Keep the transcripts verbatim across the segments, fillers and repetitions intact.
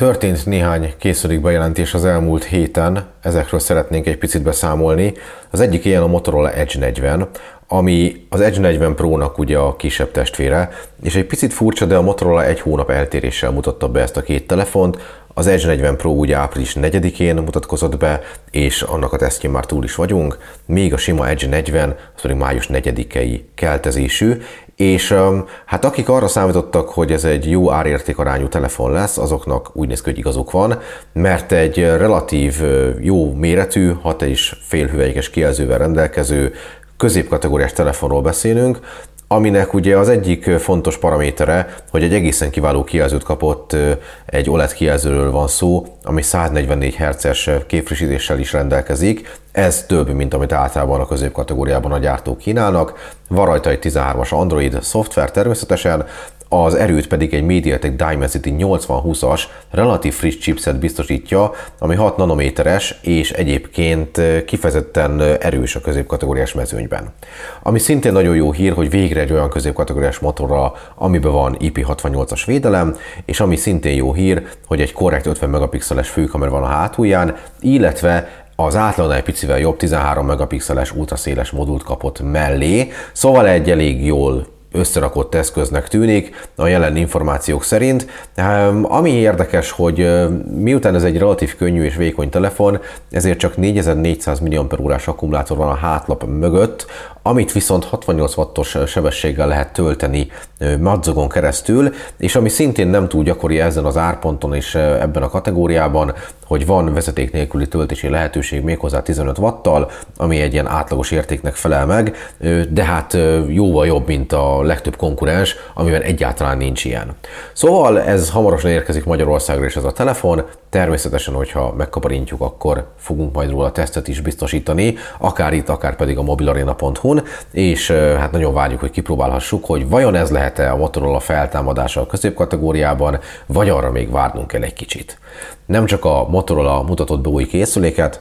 Történt néhány készülékbejelentés az elmúlt héten, ezekről szeretnénk egy picit beszámolni. Az egyik ilyen a Motorola Edge negyven, ami az Edge negyven Pro-nak ugye a kisebb testvére, és egy picit furcsa, de a Motorola egy hónap eltéréssel mutatta be ezt a két telefont. Az Edge negyven Pro ugye április negyedikén mutatkozott be, és annak a tesztjén már túl is vagyunk, még a sima Edge negyven, az pedig május negyedikei keltezésű, és hát akik arra számítottak, hogy ez egy jó árértékarányú telefon lesz, azoknak úgy néz ki, hogy igazuk van, mert egy relatív jó méretű, hat és fél hüvelykes kijelzővel rendelkező középkategóriás telefonról beszélünk, aminek ugye az egyik fontos paramétere, hogy egy egészen kiváló kijelzőt kapott, egy o el e dé kijelzőről van szó, ami száznegyvennégy hertzes képfrissítéssel is rendelkezik. Ez több, mint amit általában a középkategóriában a gyártók kínálnak. Van rajta egy tizenhármas Android szoftver természetesen, az erőt pedig egy MediaTek Dimensity nyolcvan húszas relatív friss chipset biztosítja, ami hat nanométeres és egyébként kifejezetten erős a középkategóriás mezőnyben. Ami szintén nagyon jó hír, hogy végre egy olyan középkategóriás motorra, amiben van I P hatvannyolcas védelem, és ami szintén jó hír, hogy egy korrekt ötven megapixeles főkamera van a hátulján, illetve az átlagnál egy picivel jobb tizenhárom megapixeles ultraszéles modult kapott mellé, szóval egy elég jól összerakott eszköznek tűnik a jelen információk szerint. Ami érdekes, hogy miután ez egy relatív könnyű és vékony telefon, ezért csak négyezer-négyszáz milliampere-órás akkumulátor van a hátlap mögött, amit viszont hatvannyolc wattos sebességgel lehet tölteni madzagon keresztül, és ami szintén nem túl gyakori ezen az árponton és ebben a kategóriában, hogy van vezeték nélküli töltési lehetőség méghozzá tizenöt watttal, ami egy ilyen átlagos értéknek felel meg, de hát jóval jobb, mint a legtöbb konkurens, amiben egyáltalán nincs ilyen. Szóval ez hamarosan érkezik Magyarországra is ez a telefon, természetesen, hogyha megkaparintjuk, akkor fogunk majd róla tesztet is biztosítani, akár itt, akár pedig a mobilarena pont hu-n, és hát nagyon várjuk, hogy kipróbálhassuk, hogy vajon ez lehet-e a Motorola feltámadása a középkategóriában, vagy arra még várnunk kell egy kicsit. Nem csak a Motorola mutatott be új készüléket,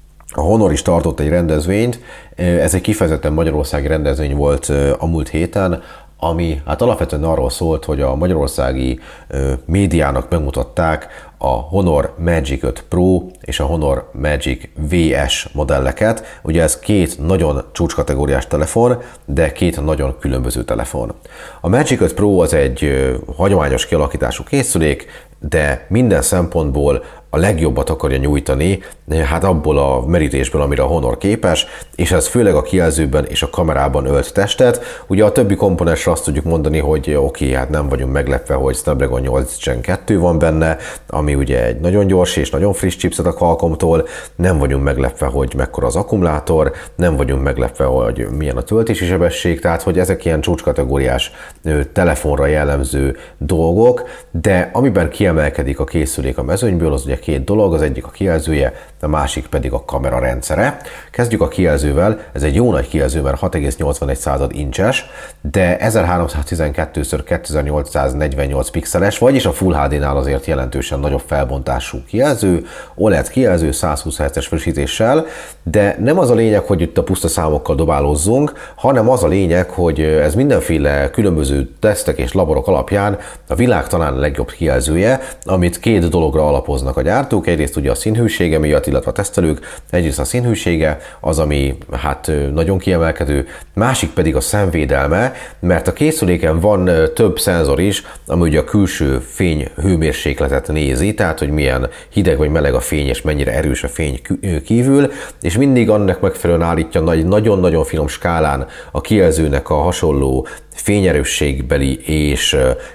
a Honor is tartott egy rendezvényt, ez egy kifejezetten magyarországi rendezvény volt a múlt héten, ami hát alapvetően arról szólt, hogy a magyarországi médiának megmutatták a Honor Magic öt Pro és a Honor Magic vé es modelleket. Ugye ez két nagyon csúcskategóriás telefon, de két nagyon különböző telefon. A Magic öt Pro az egy hagyományos kialakítású készülék, de minden szempontból a legjobbat akarja nyújtani, hát abból a merítésből, amire a Honor képes, és ez főleg a kijelzőben és a kamerában ölt testet. Ugye a többi komponensre azt tudjuk mondani, hogy oké, okay, hát nem vagyunk meglepve, hogy Snapdragon nyolc Gen kettő van benne, ami ugye egy nagyon gyors és nagyon friss chipset a Qualcommtól, nem vagyunk meglepve, hogy mekkora az akkumulátor, nem vagyunk meglepve, hogy milyen a töltési sebesség, tehát hogy ezek ilyen csúcskategóriás telefonra jellemző dolgok, de amiben kiemelkedik a készülék a mezőnyből, az ugye két dolog, az egyik a kijelzője, a másik pedig a kamera rendszere. Kezdjük a kijelzővel, ez egy jó nagy kijelző, mert hat egész nyolcvanegy incses, de ezerháromszáztizenkettő szor kétezer-nyolcszáznegyvennyolc pixeles, vagyis a Full há dé-nál azért jelentősen nagyobb felbontású kijelző, o el e dé kijelző százhúsz hertzes frissítéssel, de nem az a lényeg, hogy itt a puszta számokkal dobálózzunk, hanem az a lényeg, hogy ez mindenféle különböző tesztek és laborok alapján a világ talán a legjobb kijelzője, amit két dologra alapoznak a gyártók, egyrészt ugye a színhősége miatt, illetve a tesztelők, egyrészt a színhősége az, ami hát nagyon kiemelkedő, másik pedig a szemvédelme, mert a készüléken van több szenzor is, ami ugye a külső fény hőmérsékletet nézi, tehát hogy milyen hideg vagy meleg a fény, és mennyire erős a fény kívül, és mindig annak megfelelően állítja nagyon-nagyon finom skálán a kijelzőnek a hasonló fényerősségbeli és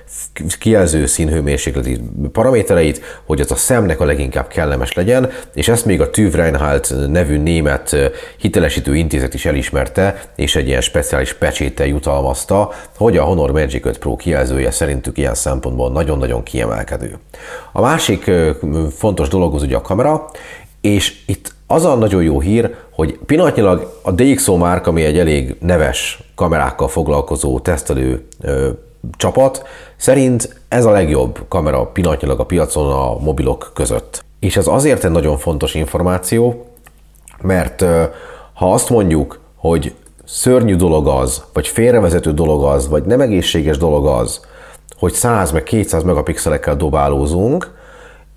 kijelző színhőmérsékleti paramétereit, hogy az a szemnek a leginkább kellemes legyen, és ezt még a TÜV Reinhardt nevű német hitelesítő intézet is elismerte, és egy ilyen speciális pecséttel jutalmazta, hogy a Honor Magic öt Pro kijelzője szerintük ilyen szempontból nagyon-nagyon kiemelkedő. A másik fontos dolog az ugye a kamera, és itt az a nagyon jó hír, hogy pillanatnyilag a dé iksz o Mark, ami egy elég neves kamerákkal foglalkozó tesztelő ö, csapat, szerint ez a legjobb kamera pillanatnyilag a piacon a mobilok között. És ez azért egy nagyon fontos információ, mert ö, ha azt mondjuk, hogy szörnyű dolog az, vagy félrevezető dolog az, vagy nem egészséges dolog az, hogy száz meg kétszáz megapixelekkel dobálózunk,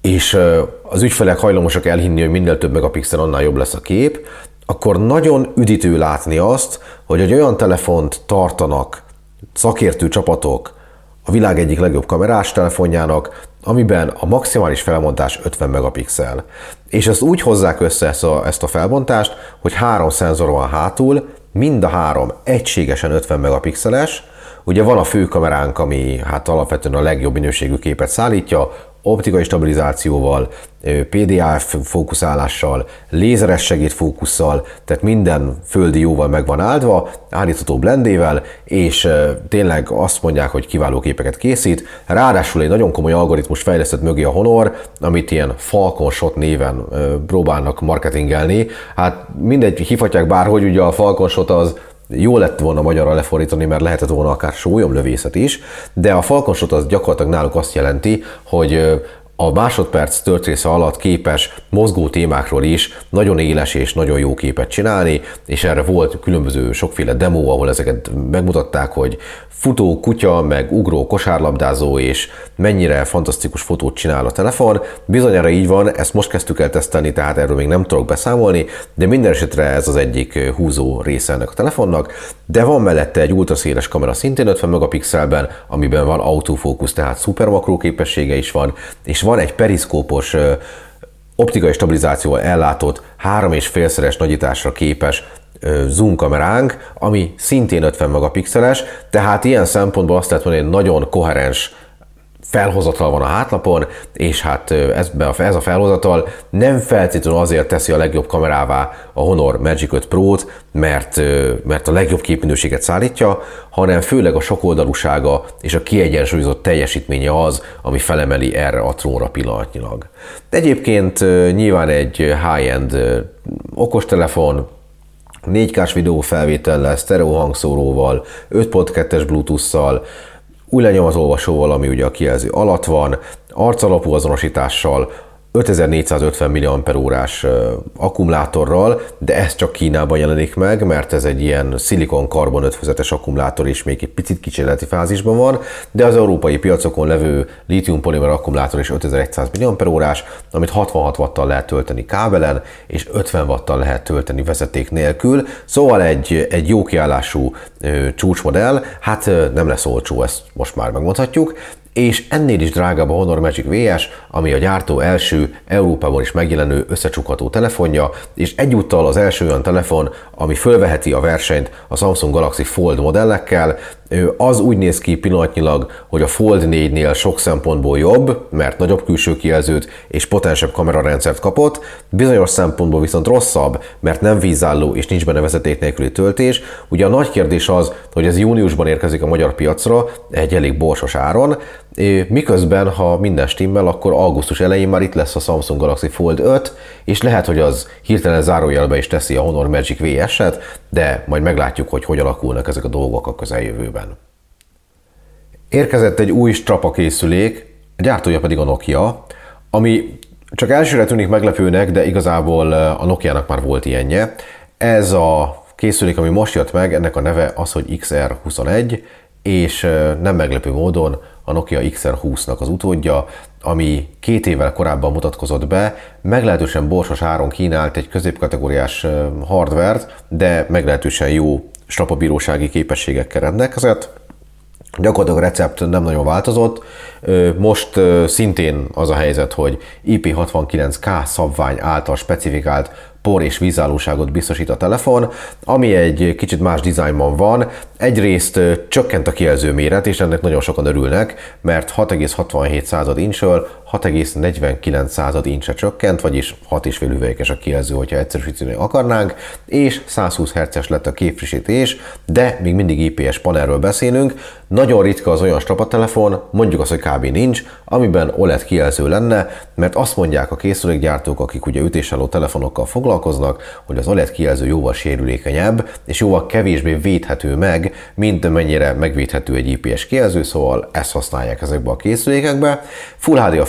és az ügyfelek hajlamosak elhinni, hogy minél több megapixel, annál jobb lesz a kép, akkor nagyon üdítő látni azt, hogy egy olyan telefont tartanak szakértő csapatok a világ egyik legjobb kamerás telefonjának, amiben a maximális felbontás ötven megapixel. És ezt úgy hozzák össze ezt a, ezt a felbontást, hogy három szenzor van hátul, mind a három egységesen ötven megapixeles. Ugye van a főkameránk, ami hát alapvetően a legjobb minőségű képet szállítja, optikai stabilizációval, pé dé á ef fókuszálással, lézeres segédfókusszal, tehát minden földi jóval meg van áldva, állítható blendével, és tényleg azt mondják, hogy kiváló képeket készít. Ráadásul egy nagyon komoly algoritmus fejlesztett mögé a Honor, amit ilyen Falcon Shot néven próbálnak marketingelni. Hát mindegy, hívhatják bárhogy, ugye a Falcon Shot az jó lett volna magyarra lefordítani, mert lehetett volna akár sólyomlövészet is, de a Falcon Shot az gyakorlatilag náluk azt jelenti, hogy a másodperc történése alatt képes mozgó témákról is nagyon éles és nagyon jó képet csinálni, és erre volt különböző sokféle demo, ahol ezeket megmutatták, hogy futó, kutya, meg ugró, kosárlabdázó, és mennyire fantasztikus fotót csinál a telefon. Bizonyára így van, ezt most kezdtük el tesztelni, tehát erről még nem tudok beszámolni, de minden esetre ez az egyik húzó része ennek a telefonnak, de van mellette egy ultraszéles kamera szintén ötven megapixelben, amiben van autofókusz, tehát szuper makró képessége is van, és van egy periszkópos optikai stabilizációval ellátott három és félszeres nagyításra képes zoom kameránk, ami szintén ötven megapixeles, tehát ilyen szempontból azt lehet mondani, hogy nagyon koherens felhozatal van a hátlapon, és hát ez, ez a felhozatal nem feltétlenül azért teszi a legjobb kamerává a Honor Magic öt Pro-t, mert, mert a legjobb képminőséget szállítja, hanem főleg a sokoldalúsága és a kiegyensúlyozott teljesítménye az, ami felemeli erre a trónra pillanatnyilag. Egyébként nyilván egy high-end okostelefon, négy kás videófelvétellel, sztereó hangszóróval, öt pont kettes Bluetooth-szal, új lenyomatolvasóval, ami ugye a kijelző alatt van, arcalapú azonosítással, ötezer-négyszázötven milliampere órás akkumulátorral, de ez csak Kínában jelenik meg, mert ez egy ilyen szilikon-karbon ötvözetes akkumulátor, és még egy picit kísérleti fázisban van, de az európai piacokon levő lítium-polimer akkumulátor is ötezer-száz milliampere órás, amit hatvanhat watttal lehet tölteni kábelen, és ötven watttal lehet tölteni vezeték nélkül, szóval egy, egy jó kiállású ö, csúcsmodell, hát ö, nem lesz olcsó, ezt most már megmondhatjuk, és ennél is drágább a Honor Magic vé es, ami a gyártó első Európában is megjelenő összecsukható telefonja, és egyúttal az első olyan telefon, ami fölveheti a versenyt a Samsung Galaxy Fold modellekkel. Az úgy néz ki pillanatnyilag, hogy a Fold négynél sok szempontból jobb, mert nagyobb külső kijelzőt és potensebb kamerarendszert kapott, bizonyos szempontból viszont rosszabb, mert nem vízálló és nincs benne vezeték nélküli töltés. Ugye a nagy kérdés az, hogy ez júniusban érkezik a magyar piacra egy elég borsos áron, miközben, ha minden stimmel, akkor augusztus elején már itt lesz a Samsung Galaxy Fold öt, és lehet, hogy az hirtelen zárójelbe is teszi a Honor Magic vé es-et, de majd meglátjuk, hogy hogy alakulnak ezek a dolgok a közeljövőben. Érkezett egy új strapa készülék, a gyártója pedig a Nokia, ami csak elsőre tűnik meglepőnek, de igazából a Nokiának már volt ilyenje. Ez a készülék, ami most jött meg, ennek a neve az, hogy iksz er huszonegy, és nem meglepő módon a Nokia iksz er húsznak az utódja, ami két évvel korábban mutatkozott be, meglehetősen borsos áron kínált egy középkategóriás hardvert, de meglehetősen jó strapabírósági képességekkel rendelkezett. Gyakorlatilag a recept nem nagyon változott. Most szintén az a helyzet, hogy I P hatvankilenc K szabvány által specifikált por- és vízállóságot biztosít a telefon, ami egy kicsit más dizájnban van. Egyrészt csökkent a kijelző méret, és ennek nagyon sokan örülnek, mert hat egész hatvanhét inchről hat egész negyvenkilenc inchre csökkent, vagyis hat egész öt hüvelykes a kijelző, hogyha egyszerűsíteni akarnánk, és százhúsz hertzes lett a képfrissítés, de még mindig I P S panelről beszélünk. Nagyon ritka az olyan strapatelefon, mondjuk azt, hogy kb. Nincs, amiben o el e dé kijelző lenne, mert azt mondják a készülékgyártók, akik ugye ütésálló telefonokkal foglalkoznak, hogy az o el e dé kijelző jóval sérülékenyebb, és jóval kevésbé védhető meg, mint mennyire megvédhető egy I P S kijelző, szóval ezt használják ezekbe a készülékekbe. Full há dé a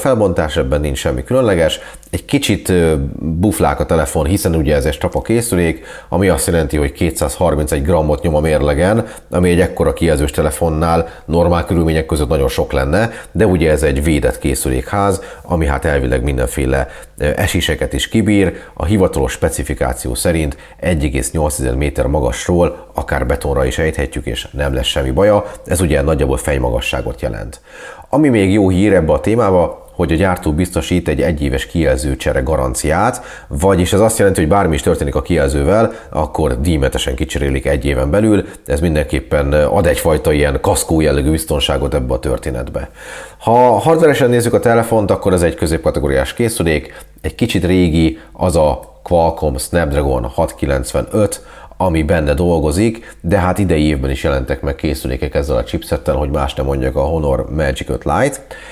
felbontás, ebben nincs semmi különleges. Egy kicsit buflák a telefon, hiszen ugye ez egy strapa készülék, ami azt jelenti, hogy kétszázharmincegy grammot nyom a mérlegen, ami egy ekkora kijelzős telefonnál normál körülmények között nagyon sok lenne, de ugye ez egy védett készülékház, ami hát elvileg mindenféle eséseket is kibír. A hivatalos specifikáció szerint egy egész nyolc méter magasról akár betonra is ejthetjük, és nem lesz semmi baja. Ez ugye nagyjából fejmagasságot jelent. Ami még jó hír ebbe a témába, hogy a gyártó biztosít egy egyéves kijelzőcsere garanciát, vagyis ez azt jelenti, hogy bármi is történik a kijelzővel, akkor díjmentesen kicserélik egy éven belül, ez mindenképpen ad egyfajta ilyen kaszkó jellegű biztonságot ebbe a történetbe. Ha hardveresen nézzük a telefont, akkor ez egy középkategóriás készülék, egy kicsit régi, az a Qualcomm Snapdragon hatszázkilencvenöt, ami benne dolgozik, de hát idei évben is jelentek meg készülékek ezzel a chipsettel, hogy más nem mondjak, a Honor Magic öt Lite,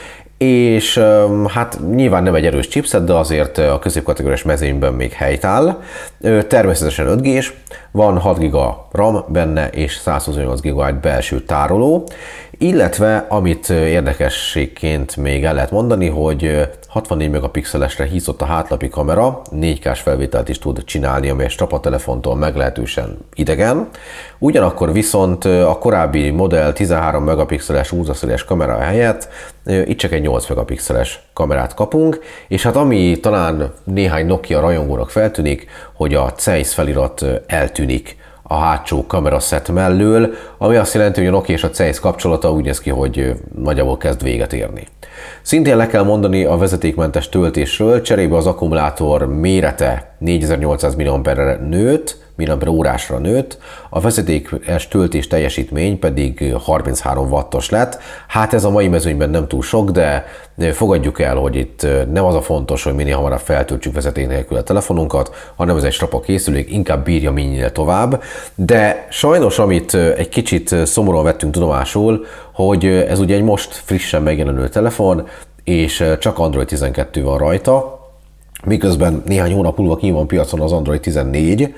és hát nyilván nem egy erős chipset, de azért a középkategóriás mezőnyben még helytáll. Természetesen öt gés, van hat giga RAM benne, és százhuszonnyolc gigabyte belső tároló, illetve amit érdekességként még el lehet mondani, hogy hatvannégy megapixelesre hízott a hátlapi kamera, négy ká-s felvételt is tud csinálni, ami egy strapa telefontól meglehetősen idegen. Ugyanakkor viszont a korábbi modell tizenhárom megapixeles ultraszéles kamera helyett itt csak egy nyolc megapixeles kamerát kapunk, és hát ami talán néhány Nokia rajongónak feltűnik, hogy a cé e i es felirat eltűnik a hátsó kameraszett mellől, ami azt jelenti, hogy a Nokia és a cé e i es kapcsolata úgy néz ki, hogy nagyjából kezd véget érni. Szintén le kell mondani a vezetékmentes töltésről, cserébe az akkumulátor mérete négyezer-nyolcszáz milliampérre nőtt, milliampere órásra nőtt, a vezetékes töltés teljesítmény pedig harminchárom wattos lett. Hát ez a mai mezőnyben nem túl sok, de fogadjuk el, hogy itt nem az a fontos, hogy minél hamarabb feltöltsük vezeték nélkül a telefonunkat, hanem ez egy strapa készülék, inkább bírja minél tovább. De sajnos, amit egy kicsit szomorúan vettünk tudomásul, hogy ez ugye egy most frissen megjelenő telefon, és csak Android tizenkettő van rajta, miközben néhány hónap múlva ki van piacon az Android tizennégy,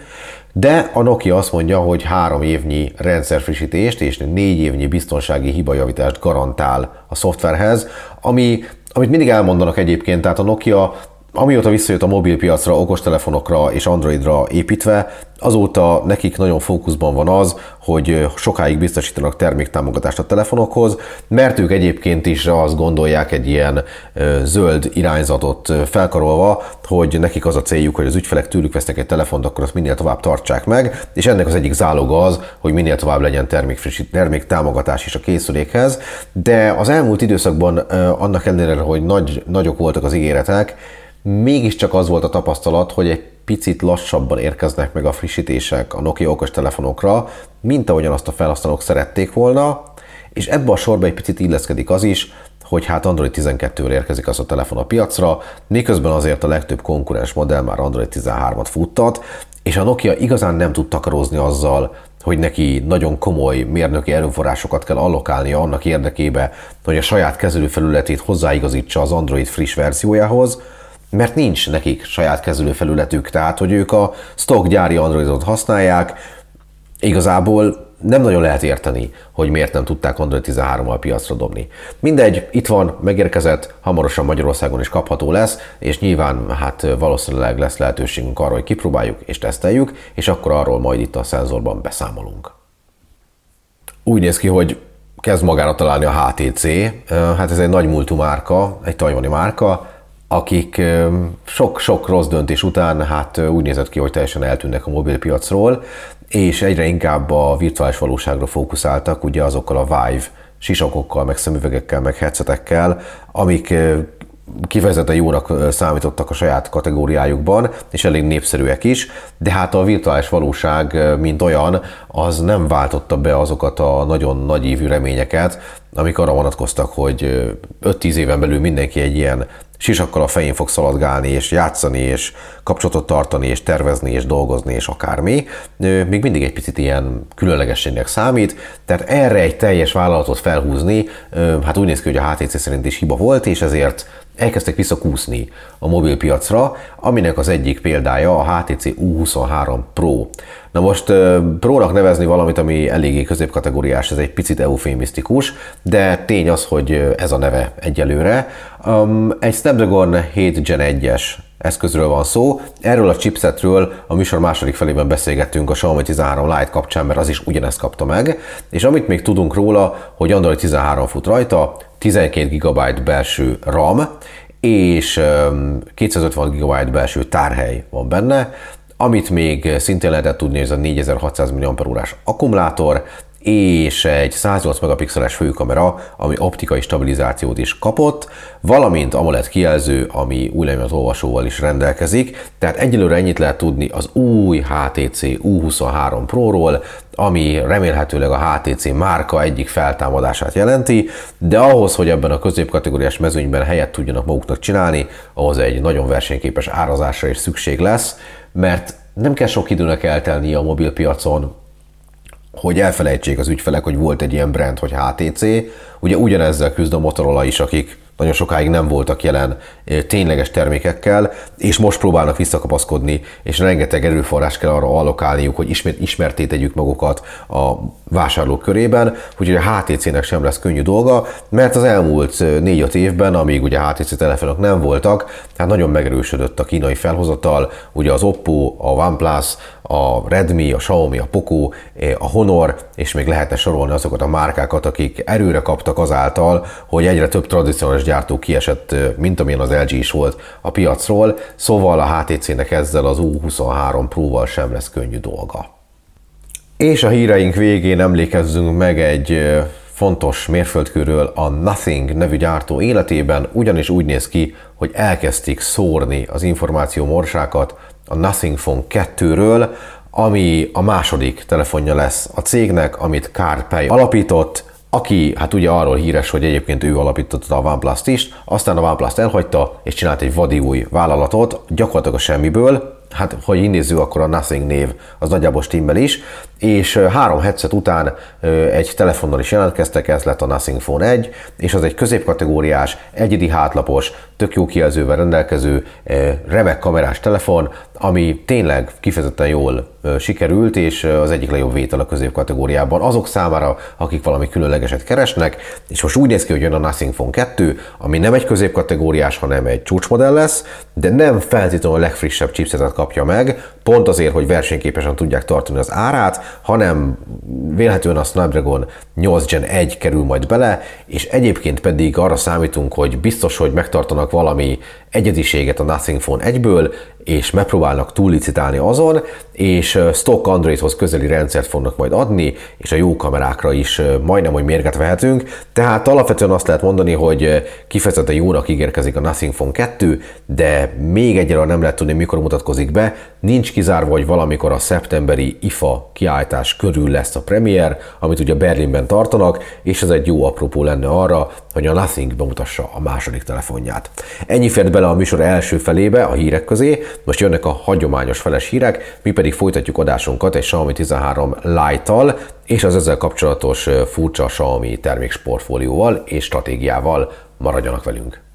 de a Nokia azt mondja, hogy három évnyi rendszerfrissítést és négy évnyi biztonsági hibajavítást garantál a szoftverhez, ami, amit mindig elmondanak egyébként, tehát a Nokia amióta visszajött a mobilpiacra, okostelefonokra és Androidra építve, azóta nekik nagyon fókuszban van az, hogy sokáig biztosítanak terméktámogatást a telefonokhoz, mert ők egyébként is azt gondolják egy ilyen zöld irányzatot felkarolva, hogy nekik az a céljuk, hogy az ügyfelek tőlük vesznek egy telefont, akkor azt minél tovább tartsák meg, és ennek az egyik záloga az, hogy minél tovább legyen terméktámogatás is a készülékhez, de az elmúlt időszakban annak ellenére, hogy nagy, nagyok voltak az ígéretek, mégiscsak az volt a tapasztalat, hogy egy picit lassabban érkeznek meg a frissítések a Nokia okostelefonokra, mint ahogyan azt a felhasználók szerették volna, és ebbe a sorba egy picit illeszkedik az is, hogy hát Android tizenkettőre érkezik az a telefon a piacra, miközben azért a legtöbb konkurens modell már Android tizenhármat futtat, és a Nokia igazán nem tud takarózni azzal, hogy neki nagyon komoly mérnöki erőforrásokat kell allokálnia annak érdekébe, hogy a saját kezelőfelületét hozzáigazítsa az Android friss verziójához, mert nincs nekik saját kezelőfelületük, tehát hogy ők a stock gyári Androidot használják, igazából nem nagyon lehet érteni, hogy miért nem tudták Android tizenhárommal piacra dobni. Mindegy, itt van, megérkezett, hamarosan Magyarországon is kapható lesz, és nyilván hát valószínűleg lesz lehetőségünk arra, hogy kipróbáljuk és teszteljük, és akkor arról majd itt a szenzorban beszámolunk. Úgy néz ki, hogy kezd magára találni a há té cé, hát ez egy nagy múltú márka, egy tajvani márka, akik sok-sok rossz döntés után hát úgy nézett ki, hogy teljesen eltűnnek a mobilpiacról, és egyre inkább a virtuális valóságra fókuszáltak, ugye azokkal a Vive sisakokkal, meg szemüvegekkel, meg headsetekkel, amik kifejezetten jónak számítottak a saját kategóriájukban, és elég népszerűek is, de hát a virtuális valóság, mint olyan, az nem váltotta be azokat a nagyon nagy ívű reményeket, amik arra vonatkoztak, hogy öt-tíz éven belül mindenki egy ilyen sisakkal a fején fog szaladgálni, és játszani, és kapcsolatot tartani, és tervezni, és dolgozni, és akármi. Még mindig egy picit ilyen különlegességnek számít, tehát erre egy teljes vállalatot felhúzni, hát úgy néz ki, hogy a há té cé szerint is hiba volt, és ezért elkezdtek visszakúszni a mobilpiacra, aminek az egyik példája a há té cé U huszonhárom Pro. Na most Pro-nak nevezni valamit, ami eléggé középkategóriás, ez egy picit eufémisztikus, de tény az, hogy ez a neve egyelőre. Egy Snapdragon hét Gen egyes eszközről van szó. Erről a chipsetről a műsor második felében beszélgettünk a Xiaomi tizenhárom Lite kapcsán, mert az is ugyanezt kapta meg, és amit még tudunk róla, hogy Android tizenhárom fut rajta, tizenkét gigabyte belső RAM, és kétszázötven gigabyte belső tárhely van benne, amit még szintén lehetett tudni, ez a négyezer-hatszáz milliampere-órás akkumulátor, és egy száznyolc megapixeles főkamera, ami optikai stabilizációt is kapott, valamint AMOLED kijelző, ami új lenyomati-olvasóval is rendelkezik, tehát egyelőre ennyit lehet tudni az új há té cé U huszonhárom Pro-ról, ami remélhetőleg a há té cé márka egyik feltámadását jelenti, de ahhoz, hogy ebben a középkategóriás mezőnyben helyet tudjanak maguknak csinálni, ahhoz egy nagyon versenyképes árazásra is szükség lesz, mert nem kell sok időnek eltelni a mobilpiacon, hogy elfelejtsék az ügyfelek, hogy volt egy ilyen brand, hogy há té cé. Ugye ugyanezzel küzd a Motorola is, akik nagyon sokáig nem voltak jelen tényleges termékekkel, és most próbálnak visszakapaszkodni, és rengeteg erőforrás kell arra allokálniuk, hogy ismét ismerté tegyük magukat a vásárlók körében, úgyhogy a há té cének sem lesz könnyű dolga, mert az elmúlt négy-öt évben, amíg ugye há té cé telefonok nem voltak, hát nagyon megerősödött a kínai felhozatal, ugye az Oppo, a OnePlus, a Redmi, a Xiaomi, a Poco, a Honor, és még lehetne sorolni azokat a márkákat, akik erőre kaptak azáltal, hogy egyre több tradicionális gyártó kiesett, mint amilyen az el gé is volt a piacról, szóval a há té cének ezzel az U huszonhárom Pro-val sem lesz könnyű dolga. És a híreink végén emlékezzünk meg egy fontos mérföldkőről a Nothing nevű gyártó életében, ugyanis úgy néz ki, hogy elkezdték szórni az információ morsákat a Nothing Phone kettőről, ami a második telefonja lesz a cégnek, amit Carl Pei alapított, aki hát ugye arról híres, hogy egyébként ő alapította a OnePlus-t is, aztán a OnePlus-t elhagyta, és csinált egy vadi új vállalatot, gyakorlatilag a semmiből, hát ha így nézzük, akkor a Nothing név az nagyjából stimmel is, és három headset után egy telefonnal is jelentkeztek, ez lett a Nothing Phone egy, és az egy középkategóriás, egyedi hátlapos, tök jó kijelzővel rendelkező, remek kamerás telefon, ami tényleg kifejezetten jól sikerült, és az egyik legjobb vétel a középkategóriában azok számára, akik valami különlegeset keresnek, és most úgy néz ki, hogy jön a Nothing Phone kettő, ami nem egy középkategóriás, hanem egy csúcsmodell lesz, de nem feltétlenül a legfrissebb chipsetet kapja meg, pont azért, hogy versenyképesen tudják tartani az árát, hanem vélhetően a Snapdragon nyolc Gen egy kerül majd bele, és egyébként pedig arra számítunk, hogy biztos, hogy megtartanak valami egyediséget a Nothing Phone egyből, és megpróbálnak túllicitálni azon, és stock Androidhoz közeli rendszert fognak majd adni, és a jó kamerákra is majdnem, hogy mérget vehetünk. Tehát alapvetően azt lehet mondani, hogy kifejezetten jónak ígérkezik a Nothing Phone kettő, de még egyre nem lehet tudni, mikor mutatkozik be. Nincs kizárva, hogy valamikor a szeptemberi i ef á kiállítás körül lesz a premier, amit ugye Berlinben tartanak, és ez egy jó apropó lenne arra, hogy a Nothing bemutassa a második telefonját. Ennyi fért bele a műsor első felébe a hírek közé, most jönnek a hagyományos feles hírek, mi pedig folytatjuk adásunkat egy Xiaomi tizenhárom Lite-tal, és az ezzel kapcsolatos furcsa Xiaomi terméksportfólióval és stratégiával. Maradjanak velünk!